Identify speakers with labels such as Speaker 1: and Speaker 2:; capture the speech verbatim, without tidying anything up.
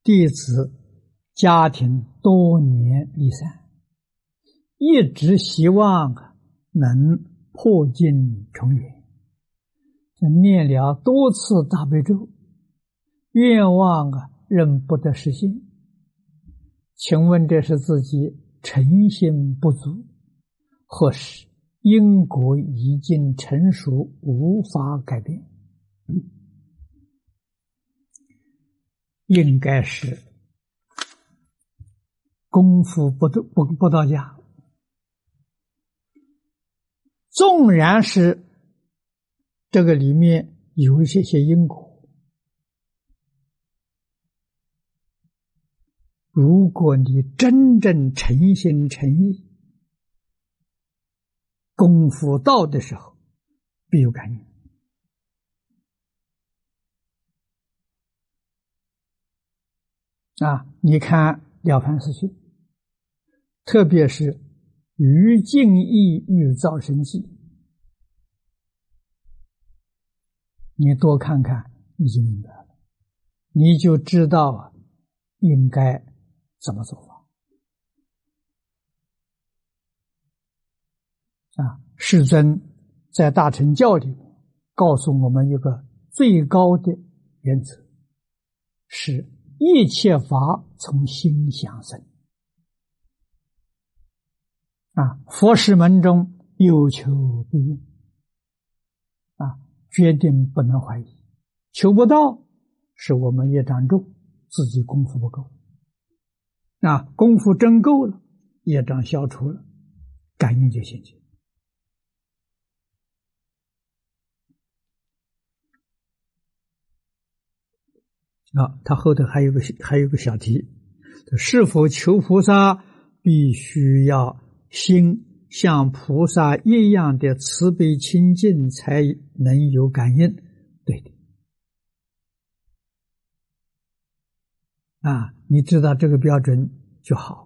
Speaker 1: 弟子家庭多年离散，一直希望能破镜重圆，念了多次大悲咒，愿望啊仍不得实现。请问这是自己诚心不足，或是因果已经成熟，无法改变？应该是功夫不到不不到家。纵然是这个里面有一些些因果，如果你真正诚心诚意，功夫到的时候必有感应。啊，你看《了凡四训》，特别是于敬意欲造神记，你多看看，你就明白了，你就知道应该怎么做法。啊，世尊在大乘教里告诉我们一个最高的原则，是一切法从心想生。啊，佛事门中有求必应。啊，决定不能怀疑。求不到，是我们业障重，自己功夫不够。那功夫真够了，业障消除了，感应就现前。啊，他后头还有个还有个小题，是否求菩萨必须要心像菩萨一样的慈悲清净才能有感应？对的。啊，你知道这个标准就好。